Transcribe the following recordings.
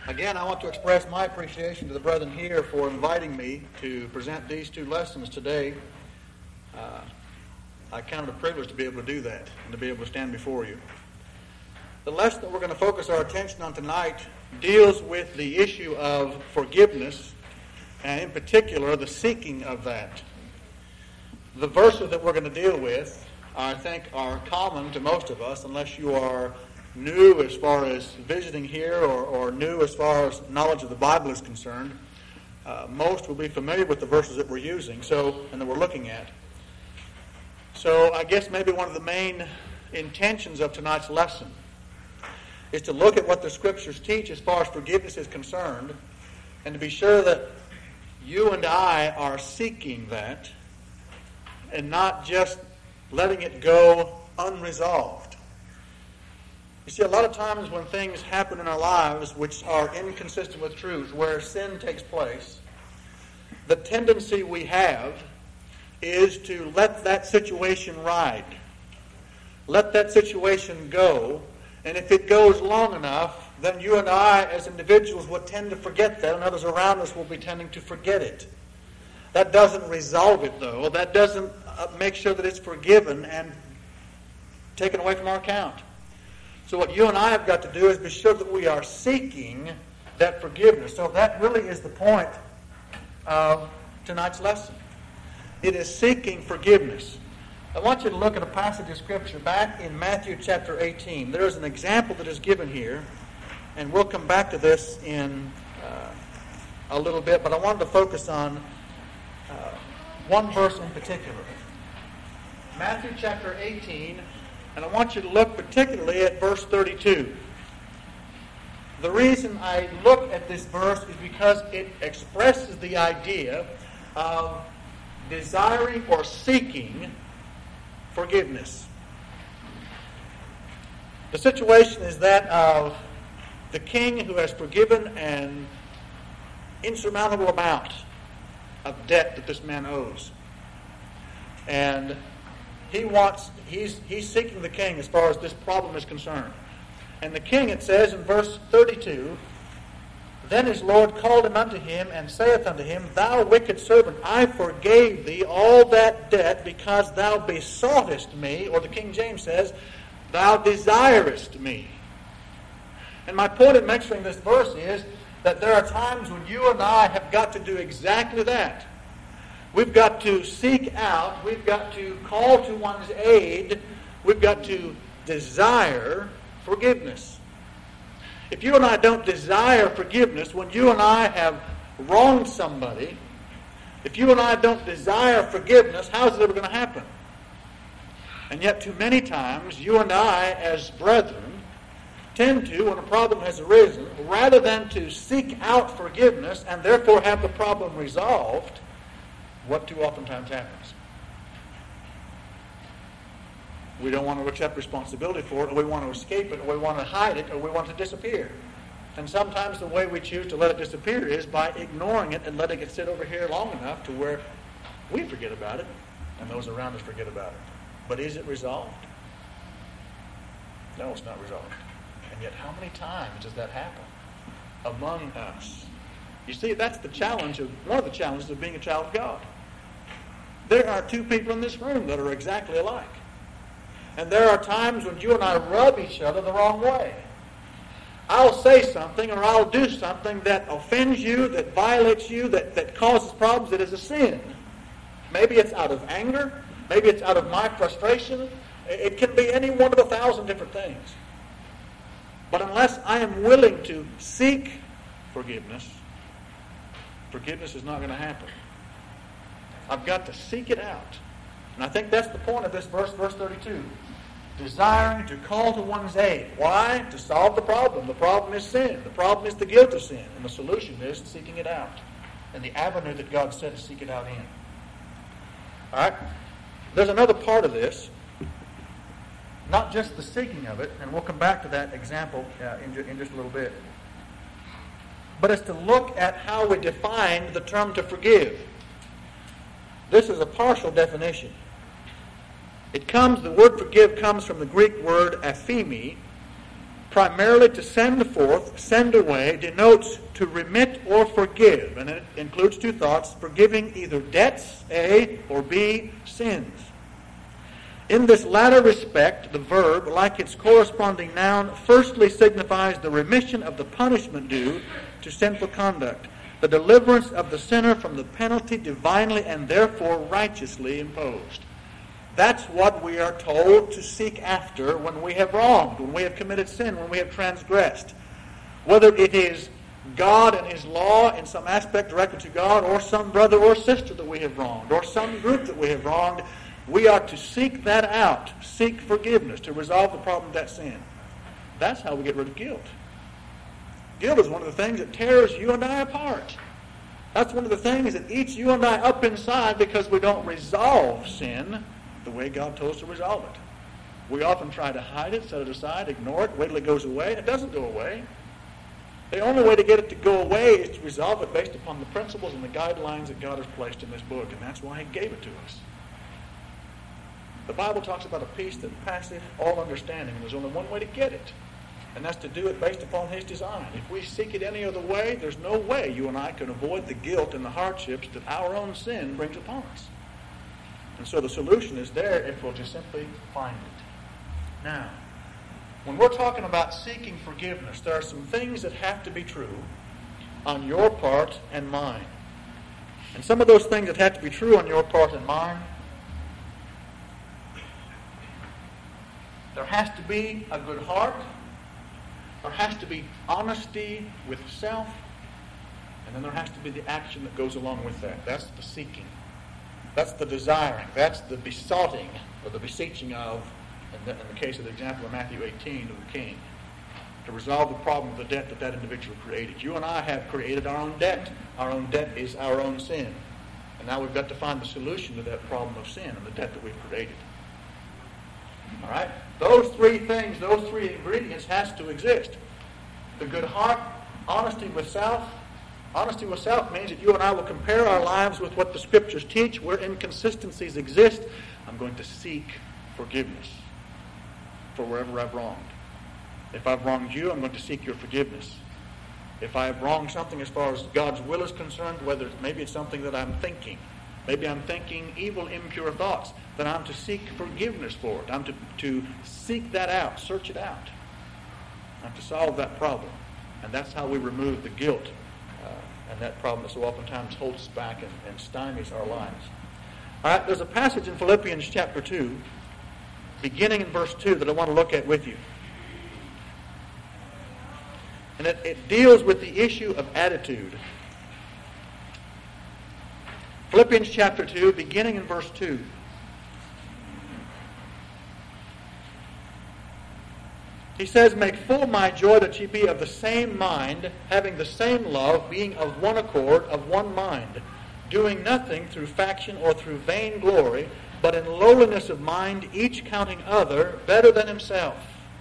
Again, I want to express my appreciation to the brethren here for inviting me to present these two lessons today. I count it a privilege to be able to do that and to be able to stand before you. The lesson that we're going to focus our attention on tonight deals with the issue of forgiveness, and in particular, the seeking of that. The verses that we're going to deal with, I think, are common to most of us, unless you are new as far as visiting here or new as far as knowledge of the Bible is concerned. Most will be familiar with the verses that we're using and that we're looking at. So I guess maybe one of the main intentions of tonight's lesson is to look at what the Scriptures teach as far as forgiveness is concerned, and to be sure that you and I are seeking that and not just letting it go unresolved. You see, a lot of times when things happen in our lives which are inconsistent with truth, where sin takes place, the tendency we have is to let that situation ride. Let that situation go, and if it goes long enough, then you and I as individuals will tend to forget that, and others around us will be tending to forget it. That doesn't resolve it, though. That doesn't make sure that it's forgiven and taken away from our account. So what you and I have got to do is be sure that we are seeking that forgiveness. So that really is the point of tonight's lesson. It is seeking forgiveness. I want you to look at a passage of Scripture back in Matthew chapter 18. There is an example that is given here, and we'll come back to this in a little bit, but I wanted to focus on one verse in particular. Matthew chapter 18, and I want you to look particularly at verse 32. The reason I look at this verse is because it expresses the idea of desiring or seeking forgiveness. The situation is that of the king who has forgiven an insurmountable amount of debt that this man owes. And he's seeking the king as far as this problem is concerned. And the king, it says in verse 32, "Then his Lord called him unto him, and saith unto him, Thou wicked servant, I forgave thee all that debt, because thou besoughtest me," or the King James says, "Thou desirest me." And my point in mentioning this verse is that there are times when you and I have got to do exactly that. We've got to seek out, we've got to call to one's aid, we've got to desire forgiveness. If you and I don't desire forgiveness, when you and I have wronged somebody, if you and I don't desire forgiveness, how is it ever going to happen? And yet too many times, you and I as brethren tend to, when a problem has arisen, rather than to seek out forgiveness and therefore have the problem resolved, what too oftentimes happens? We don't want to accept responsibility for it, or we want to escape it, or we want to hide it, or we want to disappear. And sometimes the way we choose to let it disappear is by ignoring it and letting it sit over here long enough to where we forget about it, and those around us forget about it. But is it resolved? No, it's not resolved. And yet how many times does that happen among us? You see, that's the challenge one of the challenges of being a child of God. There are two people in this room that are exactly alike. And there are times when you and I rub each other the wrong way. I'll say something or I'll do something that offends you, that violates you, that causes problems, that is a sin. Maybe it's out of anger. Maybe it's out of my frustration. It can be any one of 1,000 different things. But unless I am willing to seek forgiveness, forgiveness is not going to happen. I've got to seek it out. And I think that's the point of this verse 32. Desiring to call to one's aid. Why? To solve the problem. The problem is sin. The problem is the guilt of sin. And the solution is seeking it out. And the avenue that God said to seek it out in. All right? There's another part of this. Not just the seeking of it. And we'll come back to that example in just a little bit. But it's to look at how we define the term to forgive. This is a partial definition. The word forgive comes from the Greek word aphemi, primarily to send forth, send away, denotes to remit or forgive. And it includes two thoughts: forgiving either debts, A, or B, sins. In this latter respect, the verb, like its corresponding noun, firstly signifies the remission of the punishment due to sinful conduct, the deliverance of the sinner from the penalty divinely and therefore righteously imposed. That's what we are told to seek after when we have wronged, when we have committed sin, when we have transgressed. Whether it is God and His law in some aspect directed to God, or some brother or sister that we have wronged, or some group that we have wronged, we are to seek that out, seek forgiveness, to resolve the problem of that sin. That's how we get rid of guilt. Guilt is one of the things that tears you and I apart. That's one of the things that eats you and I up inside because we don't resolve sin the way God told us to resolve it. We often try to hide it, set it aside, ignore it, wait till it goes away. It doesn't go away. The only way to get it to go away is to resolve it based upon the principles and the guidelines that God has placed in this book, and that's why He gave it to us. The Bible talks about a peace that passeth all understanding, and there's only one way to get it, and that's to do it based upon His design. If we seek it any other way, there's no way you and I can avoid the guilt and the hardships that our own sin brings upon us. And so the solution is there if we'll just simply find it. Now, when we're talking about seeking forgiveness, there are some things that have to be true on your part and mine. And some of those things that have to be true on your part and mine: there has to be a good heart. There has to be honesty with self. And then there has to be the action that goes along with that. That's the seeking. That's the desiring. That's the besotting or the beseeching of, in the case of the example of Matthew 18, of the king, to resolve the problem of the debt that individual created. You and I have created our own debt. Our own debt is our own sin. And now we've got to find the solution to that problem of sin and the debt that we've created. All right? Those three things, those three ingredients has to exist. The good heart, honesty with self. Honesty with self means that you and I will compare our lives with what the Scriptures teach. Where inconsistencies exist, I'm going to seek forgiveness for wherever I've wronged. If I've wronged you, I'm going to seek your forgiveness. If I have wronged something as far as God's will is concerned, whether maybe it's something that I'm thinking, maybe I'm thinking evil, impure thoughts, then I'm to seek forgiveness for it. I'm to seek that out, search it out. I'm to solve that problem. And that's how we remove the guilt and that problem that so oftentimes holds us back and stymies our lives. All right, there's a passage in Philippians chapter 2, beginning in verse 2, that I want to look at with you. And it deals with the issue of attitude. Philippians chapter 2, beginning in verse 2. He says, "Make full my joy that ye be of the same mind, having the same love, being of one accord, of one mind, doing nothing through faction or through vain glory, but in lowliness of mind, each counting other better than himself."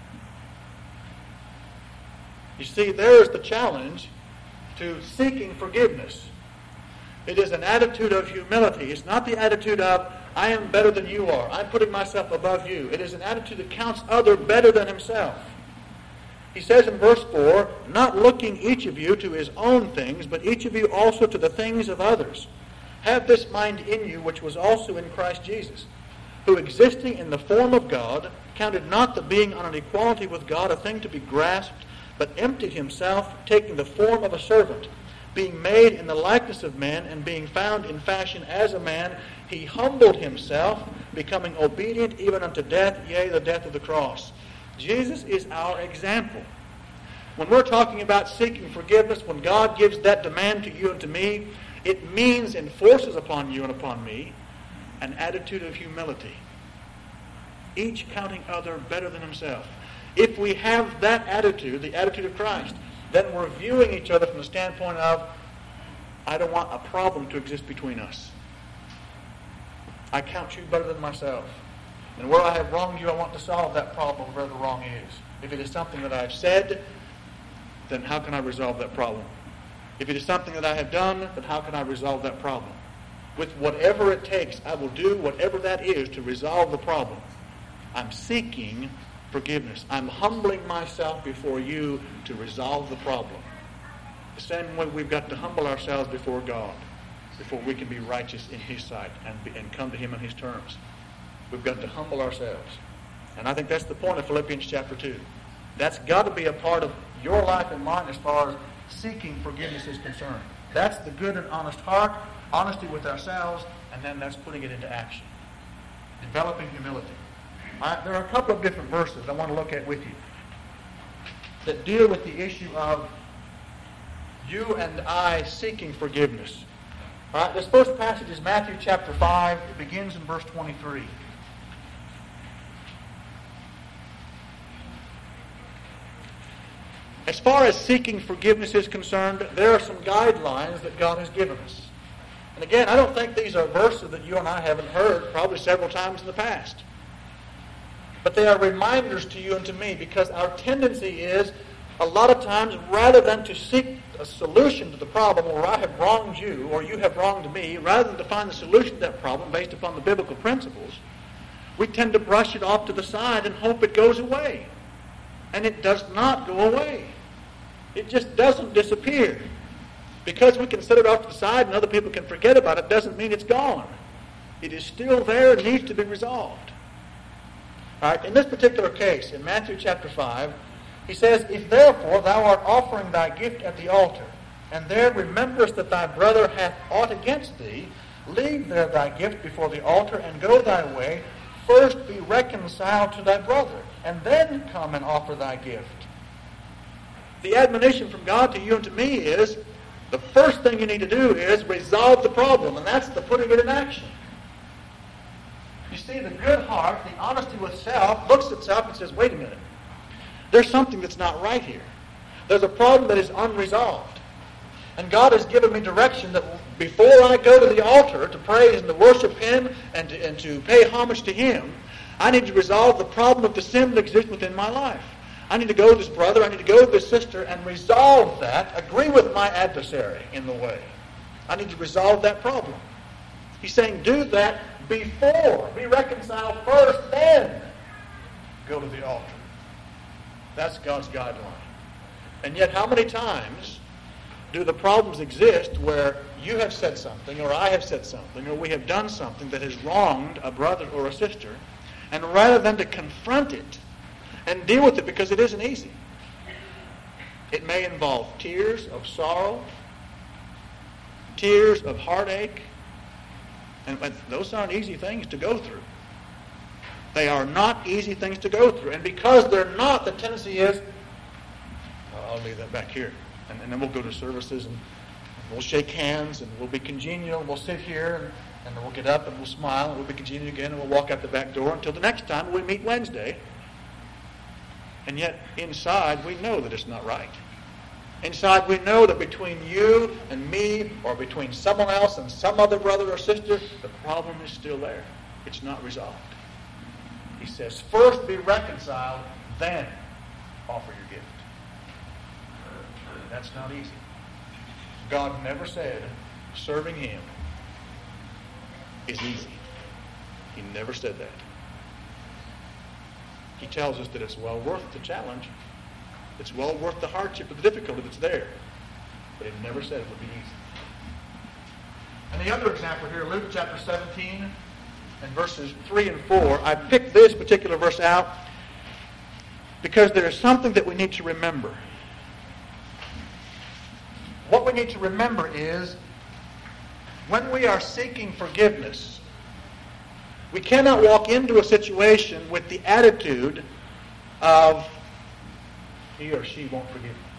You see, there's the challenge to seeking forgiveness. It is an attitude of humility. It's not the attitude of, I am better than you are. I'm putting myself above you. It is an attitude that counts other better than himself. He says in verse 4, "Not looking each of you to his own things, but each of you also to the things of others. Have this mind in you, which was also in Christ Jesus, who existing in the form of God, counted not the being on an equality with God a thing to be grasped, but emptied himself, taking the form of a servant. Being made in the likeness of men, and being found in fashion as a man, he humbled himself, becoming obedient even unto death, yea, the death of the cross." Jesus is our example. When we're talking about seeking forgiveness, when God gives that demand to you and to me, it means, enforces upon you and upon me, an attitude of humility. Each counting other better than himself. If we have that attitude, the attitude of Christ, then we're viewing each other from the standpoint of, I don't want a problem to exist between us. I count you better than myself. And where I have wronged you, I want to solve that problem where the wrong is. If it is something that I've said, then how can I resolve that problem? If it is something that I have done, then how can I resolve that problem? With whatever it takes, I will do whatever that is to resolve the problem. I'm seeking forgiveness. I'm humbling myself before you to resolve the problem. The same way we've got to humble ourselves before God before we can be righteous in His sight and come to Him on His terms. We've got to humble ourselves. And I think that's the point of Philippians chapter 2. That's got to be a part of your life and mine as far as seeking forgiveness is concerned. That's the good and honest heart, honesty with ourselves, and then that's putting it into action. Developing humility. There are a couple of different verses I want to look at with you that deal with the issue of you and I seeking forgiveness. All right, this first passage is Matthew chapter 5. It begins in verse 23. As far as seeking forgiveness is concerned, there are some guidelines that God has given us. And again, I don't think these are verses that you and I haven't heard probably several times in the past. But they are reminders to you and to me, because our tendency is, a lot of times, rather than to seek a solution to the problem, or I have wronged you, or you have wronged me, rather than to find the solution to that problem based upon the biblical principles, we tend to brush it off to the side and hope it goes away. And it does not go away. It just doesn't disappear. Because we can set it off to the side and other people can forget about it doesn't mean it's gone. It is still there and needs to be resolved. All right, in this particular case, in Matthew chapter 5, he says, If therefore thou art offering thy gift at the altar, and there rememberest that thy brother hath aught against thee, leave there thy gift before the altar, and go thy way. First be reconciled to thy brother, and then come and offer thy gift. The admonition from God to you and to me is, the first thing you need to do is resolve the problem, and that's the putting it in action. You see, the good heart, the honesty with self, looks at self and says, wait a minute. There's something that's not right here. There's a problem that is unresolved. And God has given me direction that before I go to the altar to praise and to worship Him and to pay homage to Him, I need to resolve the problem of the sin that exists within my life. I need to go to this brother, I need to go to this sister and resolve that, agree with my adversary in the way. I need to resolve that problem. He's saying do that before. Be reconciled first, then go to the altar. That's God's guideline. And yet how many times do the problems exist where you have said something, or I have said something, or we have done something that has wronged a brother or a sister, and rather than to confront it and deal with it, because it isn't easy, it may involve tears of sorrow, tears of heartache, and those aren't easy things to go through. They are not easy things to go through. And because they're not, the tendency is, I'll leave that back here. And then we'll go to services and we'll shake hands and we'll be congenial and we'll sit here and then we'll get up and we'll smile and we'll be congenial again and we'll walk out the back door until the next time we meet Wednesday. And yet inside we know that it's not right. Inside we know that between you and me, or between someone else and some other brother or sister, the problem is still there. It's not resolved. He says, first be reconciled, then offer your gift. That's not easy. God never said serving Him is easy. He never said that. He tells us that it's well worth the challenge. It's well worth the hardship, the difficulty that's there. But He never said it would be easy. And the other example here, Luke chapter 17 and verses 3 and 4. I picked this particular verse out because there is something that we need to remember. What we need to remember is when we are seeking forgiveness, we cannot walk into a situation with the attitude of he or she won't forgive me.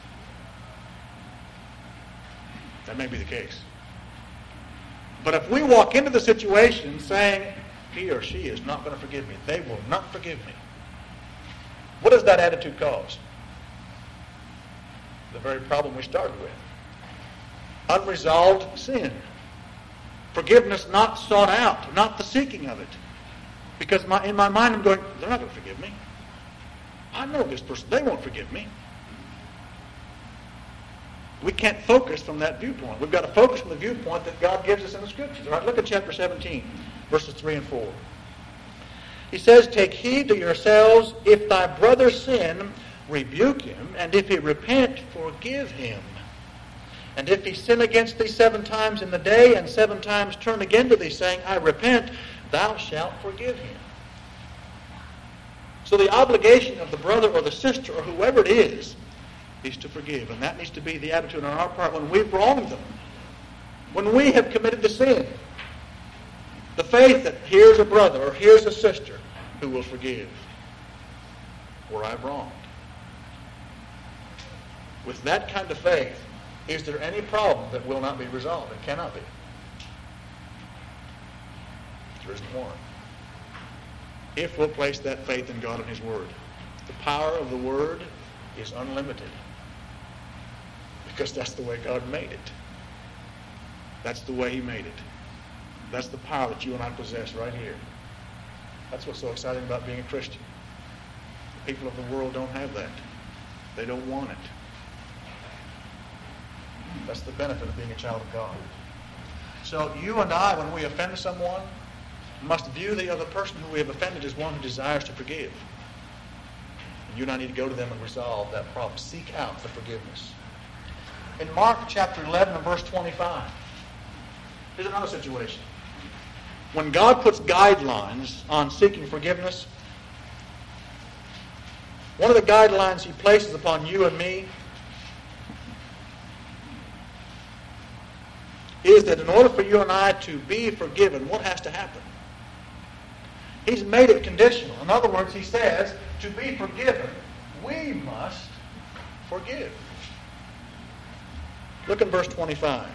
That may be the case. But if we walk into the situation saying he or she is not going to forgive me, they will not forgive me, what does that attitude cause? The very problem we started with. Unresolved sin. Forgiveness not sought out, not the seeking of it. Because in my mind I'm going, they're not going to forgive me. I know this person, they won't forgive me. We can't focus from that viewpoint. We've got to focus from the viewpoint that God gives us in the Scriptures. All right, look at chapter 17, verses 3 and 4. He says, take heed to yourselves. If thy brother sin, rebuke him. And if he repent, forgive him. And if he sin against thee 7 times in the day, and 7 times turn again to thee, saying, I repent, thou shalt forgive him. So the obligation of the brother or the sister or whoever it is to forgive. And that needs to be the attitude on our part when we've wronged them. When we have committed the sin. The faith that here's a brother or here's a sister who will forgive where I've wronged. With that kind of faith, is there any problem that will not be resolved? It cannot be. There isn't one. If we'll place that faith in God and His Word. The power of the Word is unlimited. Because that's the way God made it. That's the way He made it. That's the power that you and I possess right here. That's what's so exciting about being a Christian. The people of the world don't have that. They don't want it. That's the benefit of being a child of God. So you and I, when we offend someone, must view the other person who we have offended as one who desires to forgive. And you and I need to go to them and resolve that problem. Seek out the forgiveness. In Mark chapter 11 and verse 25, here's another situation. When God puts guidelines on seeking forgiveness, one of the guidelines He places upon you and me is that in order for you and I to be forgiven, what has to happen? He's made it conditional. In other words, He says, to be forgiven, we must forgive. Look in verse 25.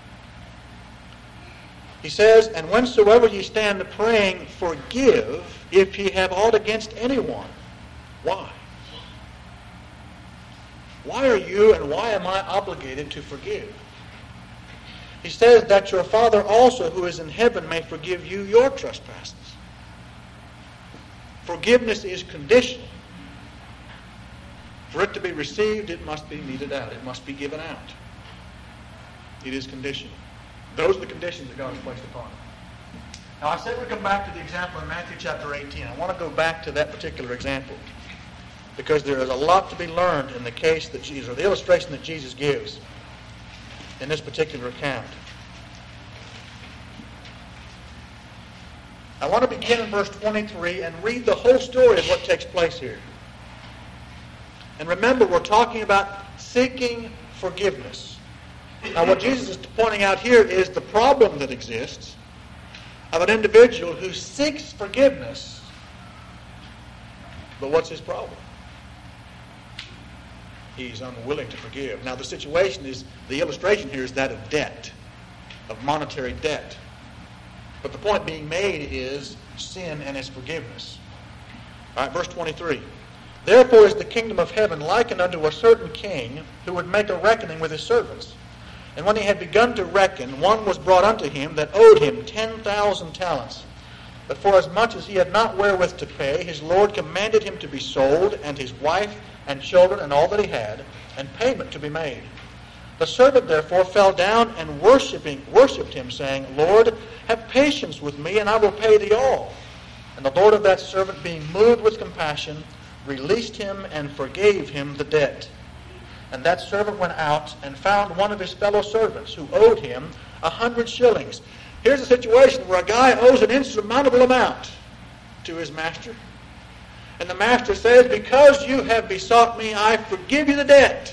He says, and whensoever ye stand praying, forgive if ye have aught against anyone. Why? Why are you and why am I obligated to forgive? He says that your Father also who is in heaven may forgive you your trespasses. Forgiveness is conditional. For it to be received, it must be meted out. It must be given out. It is conditional. Those are the conditions that God has placed upon it. Now, I said we'd come back to the example in Matthew chapter 18. I want to go back to that particular example because there is a lot to be learned in the case that Jesus, or the illustration that Jesus gives in this particular account. I want to begin in verse 23 and read the whole story of what takes place here. And remember, we're talking about seeking forgiveness. Now, what Jesus is pointing out here is the problem that exists of an individual who seeks forgiveness, but what's his problem? He's unwilling to forgive. Now, the situation is, the illustration here is that of debt, of monetary debt. But the point being made is sin and its forgiveness. All right, verse 23. Therefore is the kingdom of heaven likened unto a certain king who would make a reckoning with his servants. And when he had begun to reckon, one was brought unto him that owed him 10,000 talents. But for as much as he had not wherewith to pay, his Lord commanded him to be sold, and his wife and children and all that he had, and payment to be made. The servant therefore fell down and worshipped him, saying, Lord, have patience with me, and I will pay thee all. And the Lord of that servant, being moved with compassion, released him and forgave him the debt. And that servant went out and found one of his fellow servants who owed him 100 shillings. Here's a situation where a guy owes an insurmountable amount to his master. And the master says, because you have besought me, I forgive you the debt.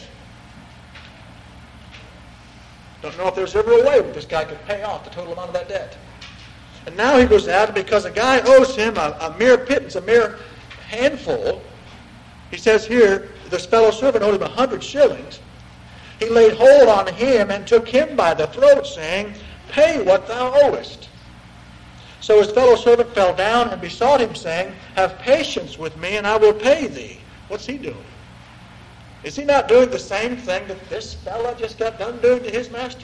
Don't know if there's ever a way that this guy could pay off the total amount of that debt. And now he goes out, and because a guy owes him a mere pittance, a mere handful, he says here, this fellow servant owed him 100 shillings. He laid hold on him and took him by the throat, saying, pay what thou owest. So his fellow servant fell down and besought him, saying, have patience with me, and I will pay thee. What's he doing? Is he not doing the same thing that this fellow just got done doing to his master?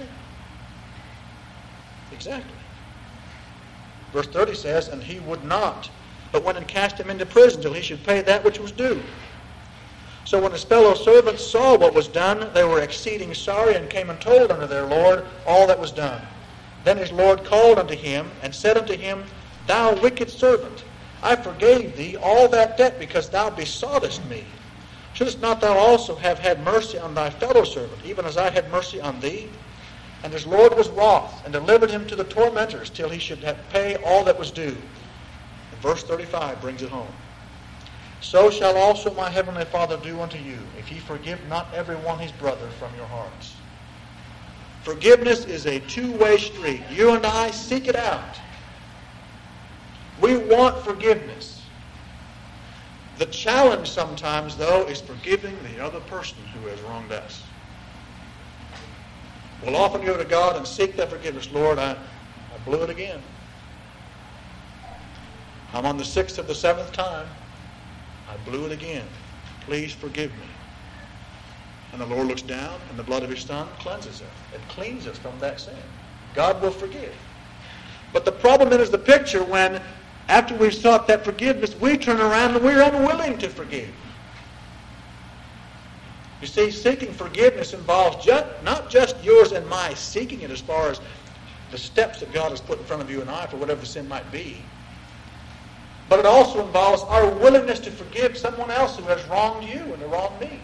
Exactly. Verse 30 says, and he would not, but went and cast him into prison till he should pay that which was due. So when his fellow servants saw what was done, they were exceeding sorry, and came and told unto their Lord all that was done. Then his Lord called unto him, and said unto him, thou wicked servant, I forgave thee all that debt because thou besoughtest me. Shouldest not thou also have had mercy on thy fellow servant, even as I had mercy on thee? And his Lord was wroth, and delivered him to the tormentors, till he should pay all that was due. And verse 35 brings it home. So shall also my heavenly Father do unto you, if ye forgive not every one his brother from your hearts. Forgiveness is a two-way street. You and I seek it out. We want forgiveness. The challenge sometimes, though, is forgiving the other person who has wronged us. We'll often go to God and seek that forgiveness. Lord, I blew it again. I'm on the 6th of the 7th time. I blew it again. Please forgive me. And the Lord looks down, and the blood of his Son cleanses us. It cleans us from that sin. God will forgive. But the problem is the picture when, after we've sought that forgiveness, we turn around and we're unwilling to forgive. You see, seeking forgiveness involves not just yours and my seeking it as far as the steps that God has put in front of you and I for whatever the sin might be, but it also involves our willingness to forgive someone else who has wronged you and wronged me.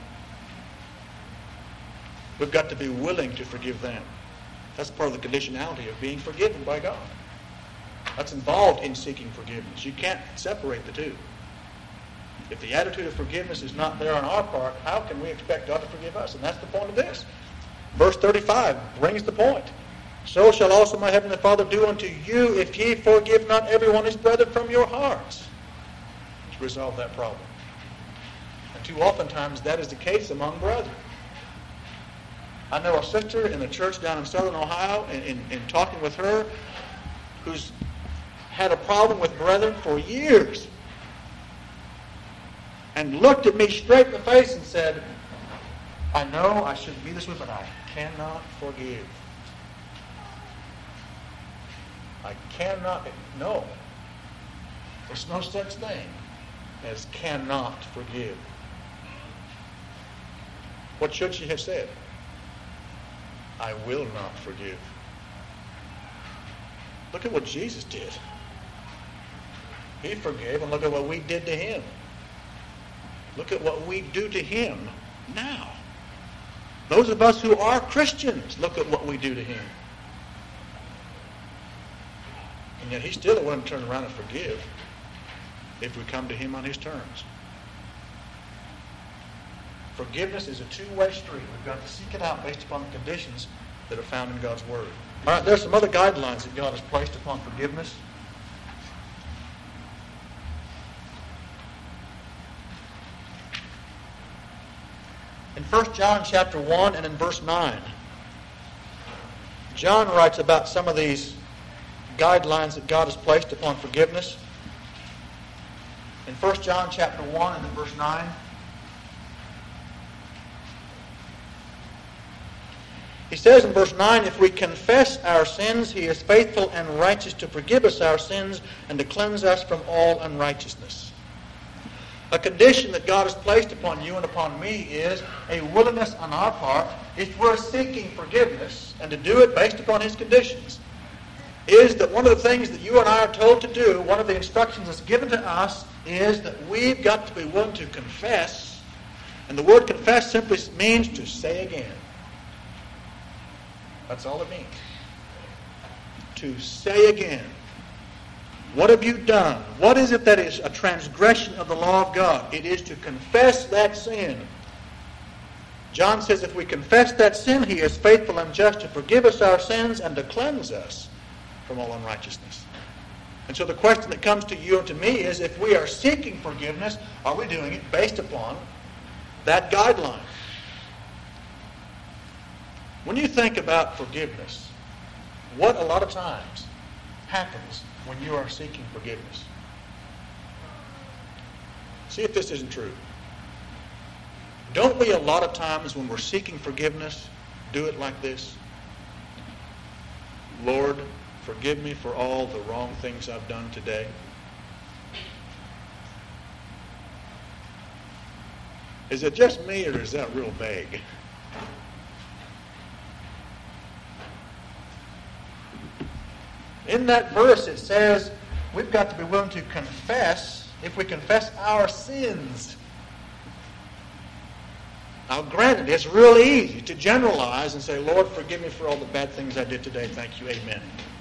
We've got to be willing to forgive them. That's part of the conditionality of being forgiven by God. That's involved in seeking forgiveness. You can't separate the two. If the attitude of forgiveness is not there on our part, how can we expect God to forgive us? And that's the point of this. Verse 35 brings the point. So shall also my heavenly Father do unto you, if ye forgive not everyone his brother from your hearts. To resolve that problem. And too oftentimes that is the case among brethren. I know a sister in the church down in southern Ohio, in talking with her, who's had a problem with brethren for years, and looked at me straight in the face and said, I know I shouldn't be this way, but I cannot forgive. I cannot, no. There's no such thing as cannot forgive. What should she have said? I will not forgive. Look at what Jesus did. He forgave, and look at what we did to him. Look at what we do to him now. Those of us who are Christians, look at what we do to him. And yet he's still willing to turn around and forgive if we come to him on his terms. Forgiveness is a two-way street. We've got to seek it out based upon the conditions that are found in God's Word. All right, there's some other guidelines that God has placed upon forgiveness. In 1 John chapter 1 and in verse 9, John writes about some of these guidelines that God has placed upon forgiveness. In 1 John chapter 1 and in verse 9, he says in verse 9, if we confess our sins, he is faithful and righteous to forgive us our sins and to cleanse us from all unrighteousness. A condition that God has placed upon you and upon me is a willingness on our part, if we're seeking forgiveness, and to do it based upon his conditions, is that one of the things that you and I are told to do, one of the instructions that's given to us, is that we've got to be willing to confess. And the word confess simply means to say again. That's all it means. To say again. What have you done? What is it that is a transgression of the law of God? It is to confess that sin. John says if we confess that sin, he is faithful and just to forgive us our sins and to cleanse us from all unrighteousness. And so the question that comes to you and to me is, if we are seeking forgiveness, are we doing it based upon that guideline? When you think about forgiveness, what a lot of times happens when you are seeking forgiveness? See if this isn't true. Don't we a lot of times when we're seeking forgiveness do it like this? Lord, forgive me for all the wrong things I've done today. Is it just me, or is that real vague? In that verse it says, we've got to be willing to confess, if we confess our sins. Now, granted, it's real easy to generalize and say, Lord, forgive me for all the bad things I did today. Thank you. Amen.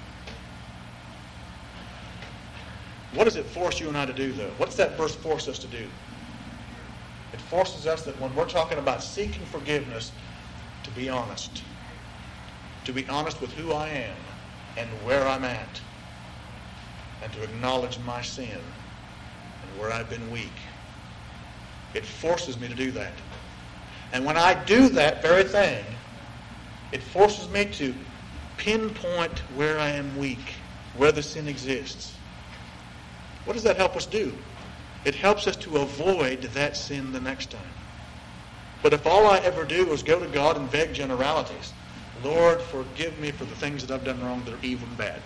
What does it force you and I to do, though? What does that verse force us to do? It forces us that when we're talking about seeking forgiveness, to be honest. To be honest with who I am and where I'm at. And to acknowledge my sin and where I've been weak. It forces me to do that. And when I do that very thing, it forces me to pinpoint where I am weak, where the sin exists. What does that help us do? It helps us to avoid that sin the next time. But if all I ever do is go to God in vague generalities, Lord, forgive me for the things that I've done wrong that are evil and bad.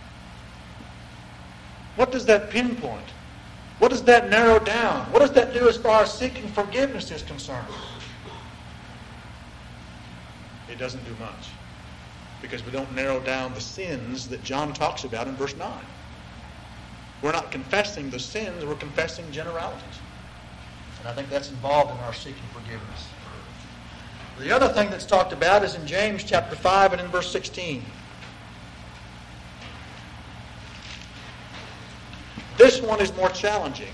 What does that pinpoint? What does that narrow down? What does that do as far as seeking forgiveness is concerned? It doesn't do much. Because we don't narrow down the sins that John talks about in verse 9. We're not confessing the sins, we're confessing generalities. And I think that's involved in our seeking forgiveness. The other thing that's talked about is in James chapter 5 and in verse 16. This one is more challenging.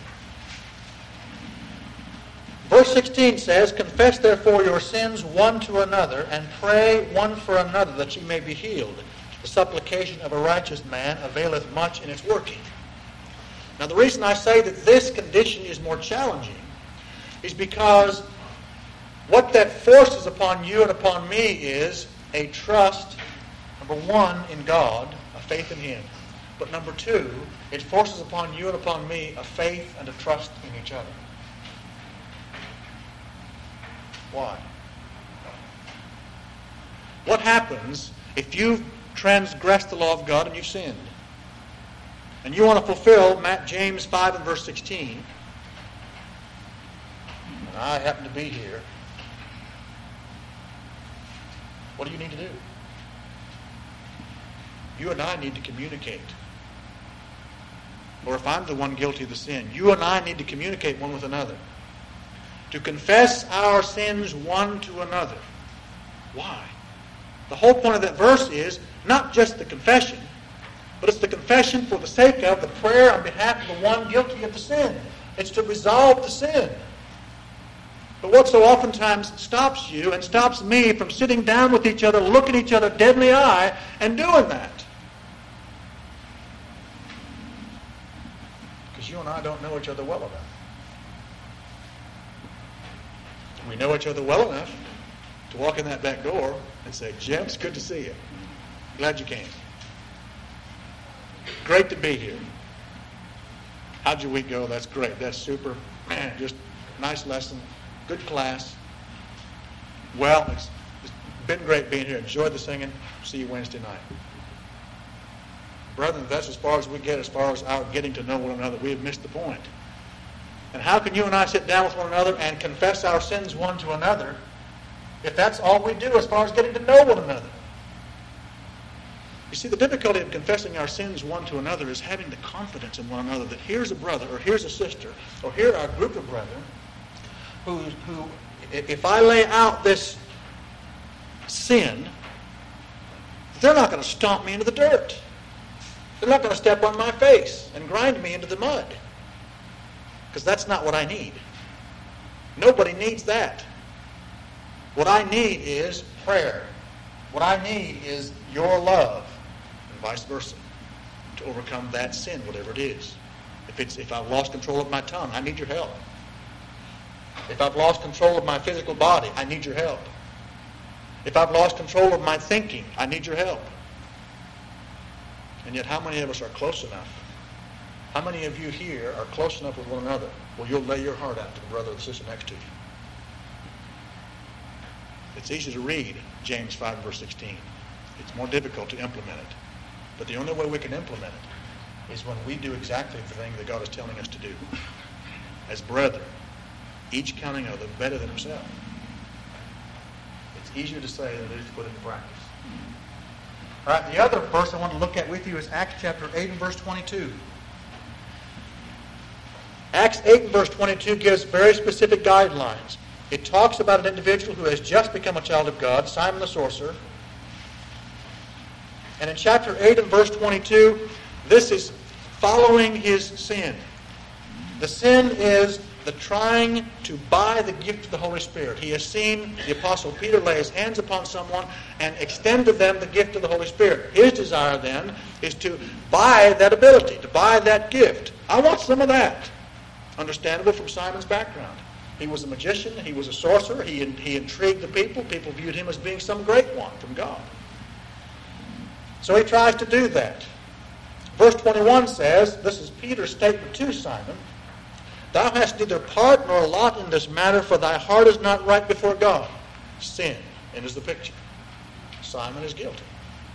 Verse 16 says, confess therefore your sins one to another, and pray one for another that ye may be healed. The supplication of a righteous man availeth much in its working. Now the reason I say that this condition is more challenging is because what that forces upon you and upon me is a trust, number one, in God, a faith in Him. But number two, it forces upon you and upon me a faith and a trust in each other. Why? What happens if you've transgressed the law of God and you've sinned? And you want to fulfill James 5 and verse 16. And I happen to be here. What do you need to do? You and I need to communicate. Or if I'm the one guilty of the sin, you and I need to communicate one with another. To confess our sins one to another. Why? The whole point of that verse is not just the confession, but it's the confession for the sake of the prayer on behalf of the one guilty of the sin. It's to resolve the sin. But what so oftentimes stops you and stops me from sitting down with each other, looking each other dead in the eye, and doing that? Because you and I don't know each other well enough. We know each other well enough to walk in that back door and say, Jim, it's good to see you. Glad you came. Great to be here. How'd your week go? That's great. That's super. Man, just nice lesson. Good class. Well, it's been great being here. Enjoyed the singing. See you Wednesday night. Brethren, that's as far as we get as far as our getting to know one another. We have missed the point. And how can you and I sit down with one another and confess our sins one to another if that's all we do as far as getting to know one another? You see, the difficulty of confessing our sins one to another is having the confidence in one another that here's a brother or here's a sister or here are a group of brethren who if I lay out this sin, they're not going to stomp me into the dirt. They're not going to step on my face and grind me into the mud. Because that's not what I need. Nobody needs that. What I need is prayer. What I need is your love, and vice versa, to overcome that sin, whatever it is. If I've lost control of my tongue, I need your help. If I've lost control of my physical body, I need your help. If I've lost control of my thinking, I need your help. And yet, how many of us are close enough? How many of you here are close enough with one another where you'll lay your heart out to the brother or the sister next to you? It's easy to read James 5 verse 16. It's more difficult to implement it. But the only way we can implement it is when we do exactly the thing that God is telling us to do. As brethren, each counting other better than himself. It's easier to say than it is to put into practice. All right, the other verse I want to look at with you is Acts chapter 8 and verse 22. Acts 8 and verse 22 gives very specific guidelines. It talks about an individual who has just become a child of God, Simon the sorcerer. And in chapter 8 and verse 22, this is following his sin. The sin is the trying to buy the gift of the Holy Spirit. He has seen the Apostle Peter lay his hands upon someone and extend to them the gift of the Holy Spirit. His desire then is to buy that ability, to buy that gift. I want some of that. Understandable from Simon's background. He was a magician. He was a sorcerer. He intrigued the people. People viewed him as being some great one from God. So he tries to do that. Verse 21 says, this is Peter's statement to Simon, "Thou hast neither part nor lot in this matter, for thy heart is not right before God." Sin enters the picture. Simon is guilty.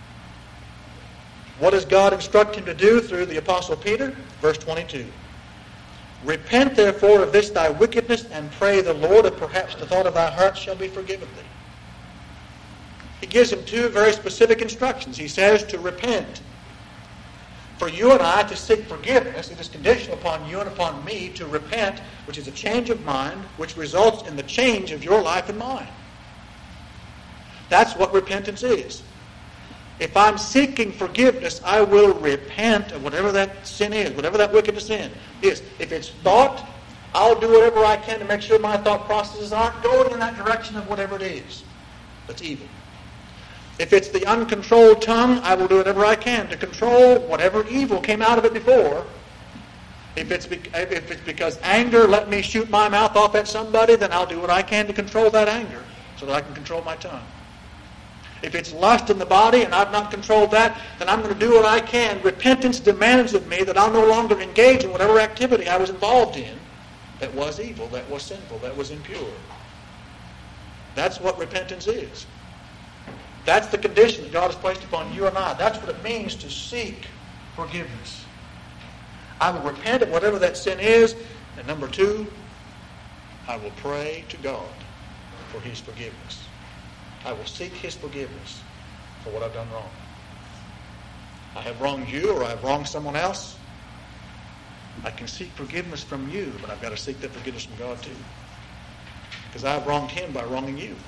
What does God instruct him to do through the Apostle Peter? Verse 22. "Repent therefore of this thy wickedness, and pray the Lord, that perhaps the thought of thy heart shall be forgiven thee." He gives him two very specific instructions. He says to repent. For you and I to seek forgiveness, it is conditional upon you and upon me to repent, which is a change of mind, which results in the change of your life and mine. That's what repentance is. If I'm seeking forgiveness, I will repent of whatever that sin is, whatever that wickedness is. If it's thought, I'll do whatever I can to make sure my thought processes aren't going in that direction of whatever it is that's evil. If it's the uncontrolled tongue, I will do whatever I can to control whatever evil came out of it before. If it's because anger let me shoot my mouth off at somebody, then I'll do what I can to control that anger so that I can control my tongue. If it's lust in the body and I've not controlled that, then I'm going to do what I can. Repentance demands of me that I'll no longer engage in whatever activity I was involved in that was evil, that was sinful, that was impure. That's what repentance is. That's the condition that God has placed upon you and I. That's what it means to seek forgiveness. I will repent of whatever that sin is. And number two, I will pray to God for His forgiveness. I will seek His forgiveness for what I've done wrong. I have wronged you or I have wronged someone else. I can seek forgiveness from you, but I've got to seek that forgiveness from God too. Because I've wronged Him by wronging you.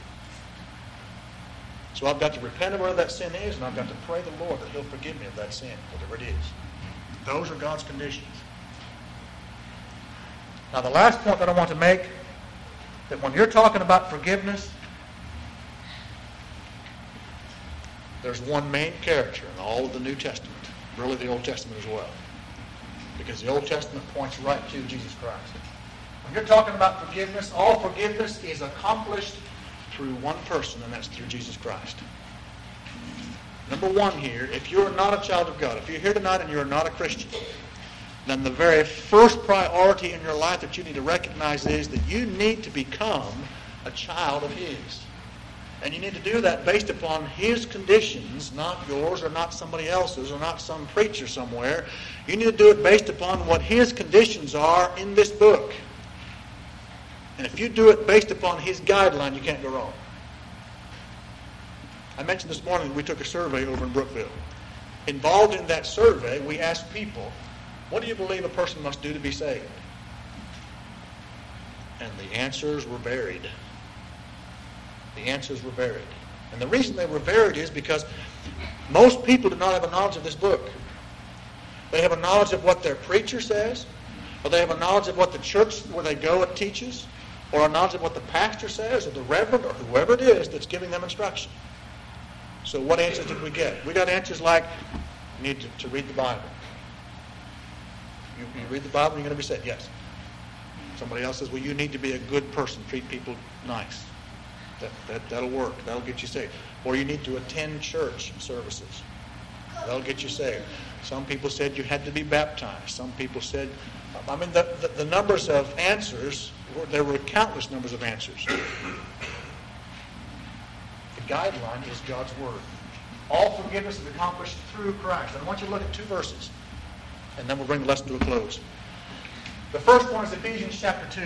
So I've got to repent of where that sin is, and I've got to pray the Lord that He'll forgive me of that sin, whatever it is. Those are God's conditions. Now the last point that I want to make, that when you're talking about forgiveness, there's one main character in all of the New Testament, really the Old Testament as well. Because the Old Testament points right to Jesus Christ. When you're talking about forgiveness, all forgiveness is accomplished through one person, and that's through Jesus Christ. Number one here, if you're not a child of God, if you're here tonight and you're not a Christian, then the very first priority in your life that you need to recognize is that you need to become a child of His. And you need to do that based upon His conditions, not yours or not somebody else's or not some preacher somewhere. You need to do it based upon what His conditions are in this book. And if you do it based upon His guideline, you can't go wrong. I mentioned this morning that we took a survey over in Brookville. Involved in that survey, we asked people, what do you believe a person must do to be saved? And the answers were varied. The answers were varied. And the reason they were varied is because most people do not have a knowledge of this book. They have a knowledge of what their preacher says, or they have a knowledge of what the church where they go it teaches, or a knowledge of what the pastor says, or the reverend, or whoever it is that's giving them instruction. So what answers did we get? We got answers like, you need to read the Bible. You read the Bible and you're going to be saved. Yes. Somebody else says, well, you need to be a good person, treat people nice. That'll work. That'll get you saved. Or you need to attend church services. That'll get you saved. Some people said you had to be baptized. Some people said, the numbers of answers, there were countless numbers of answers. The guideline is God's Word. All forgiveness is accomplished through Christ. And I want you to look at two verses, and then we'll bring the lesson to a close. The first one is Ephesians chapter 2.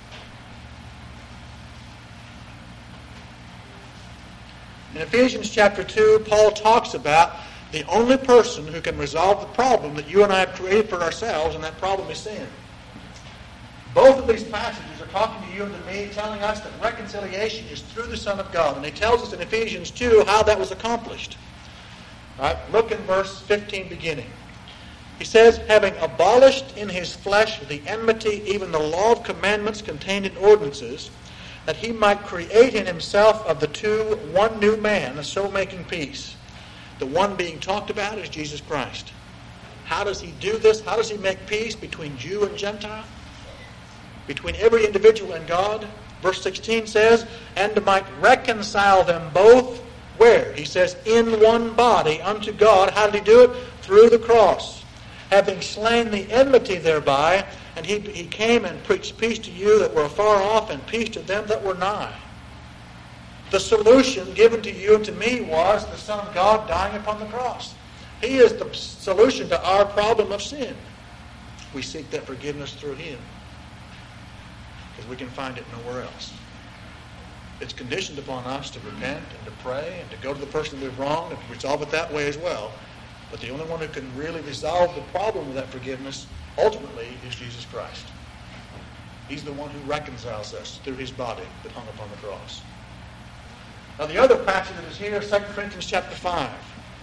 In Ephesians chapter 2, Paul talks about the only person who can resolve the problem that you and I have created for ourselves, and that problem is sin. Both of these passages are talking to you and to me, telling us that reconciliation is through the Son of God. And he tells us in Ephesians 2 how that was accomplished. All right, look in verse 15 beginning. He says, having abolished in his flesh the enmity, even the law of commandments contained in ordinances, that he might create in himself of the two one new man, so making peace. The one being talked about is Jesus Christ. How does he do this? How does he make peace between Jew and Gentile? Between every individual and God? Verse 16 says, and might reconcile them both, where? He says, in one body unto God. How did he do it? Through the cross. Having slain the enmity thereby, and he came and preached peace to you that were afar off, and peace to them that were nigh. The solution given to you and to me was the Son of God dying upon the cross. He is the solution to our problem of sin. We seek that forgiveness through him, because we can find it nowhere else. It's conditioned upon us to repent and to pray and to go to the person we've wronged and to resolve it that way as well. But the only one who can really resolve the problem of that forgiveness ultimately is Jesus Christ. He's the one who reconciles us through his body that hung upon the cross. Now the other passage that is here, 2 Corinthians chapter 5.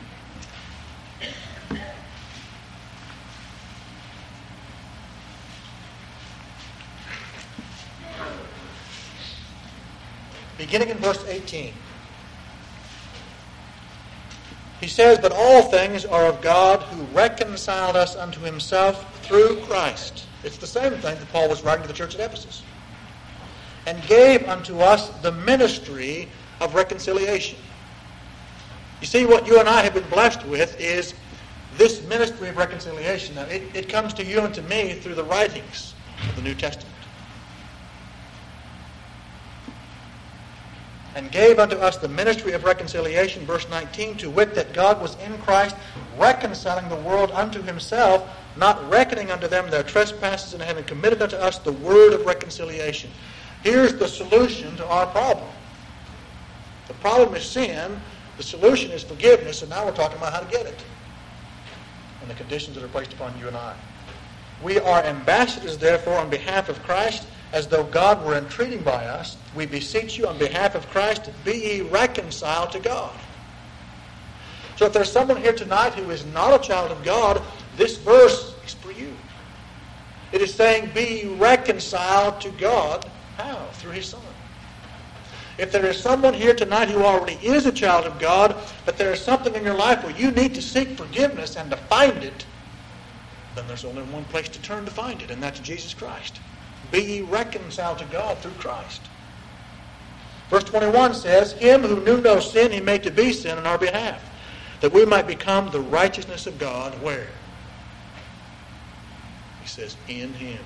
Beginning in verse 18. He says, but all things are of God, who reconciled us unto himself through Christ. It's the same thing that Paul was writing to the church at Ephesus. And gave unto us the ministry of reconciliation. You see, what you and I have been blessed with is this ministry of reconciliation. Now, it comes to you and to me through the writings of the New Testament. And gave unto us the ministry of reconciliation, verse 19, to wit, that God was in Christ reconciling the world unto himself, not reckoning unto them their trespasses, and having committed unto us the word of reconciliation. Here's the solution to our problem. The problem is sin. The solution is forgiveness, and now we're talking about how to get it and the conditions that are placed upon you and I. We are ambassadors, therefore, on behalf of Christ, as though God were entreating by us. We beseech you on behalf of Christ, be ye reconciled to God. So if there's someone here tonight who is not a child of God, this verse is for you. It is saying, be ye reconciled to God. How? Through his Son. If there is someone here tonight who already is a child of God, but there is something in your life where you need to seek forgiveness and to find it, then there's only one place to turn to find it, and that's Jesus Christ. Be ye reconciled to God through Christ. Verse 21 says, him who knew no sin he made to be sin on our behalf, that we might become the righteousness of God. Where? He says, in him.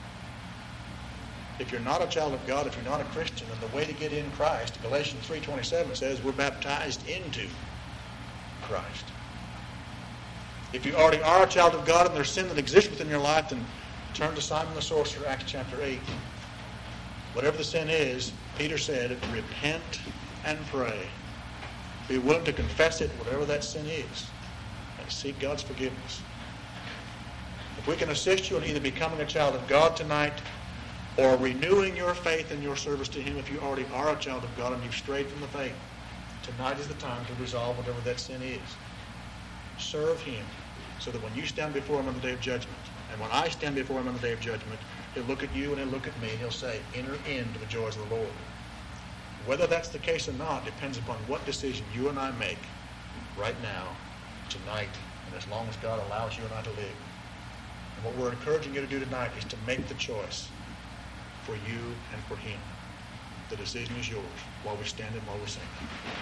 If you're not a child of God, if you're not a Christian, then the way to get in Christ, Galatians 3:27 says we're baptized into Christ. If you already are a child of God and there's sin that exists within your life, then turn to Simon the Sorcerer, Acts chapter 8. Whatever the sin is, Peter said, repent and pray. Be willing to confess it, whatever that sin is, and seek God's forgiveness. If we can assist you in either becoming a child of God tonight or renewing your faith and your service to him, if you already are a child of God and you've strayed from the faith, tonight is the time to resolve whatever that sin is. Serve him so that when you stand before him on the day of judgment, and when I stand before him on the day of judgment, he'll look at you and he'll look at me and he'll say, enter into the joys of the Lord. Whether that's the case or not depends upon what decision you and I make right now, tonight, and as long as God allows you and I to live. And what we're encouraging you to do tonight is to make the choice for you and for him. The decision is yours while we stand and while we sing.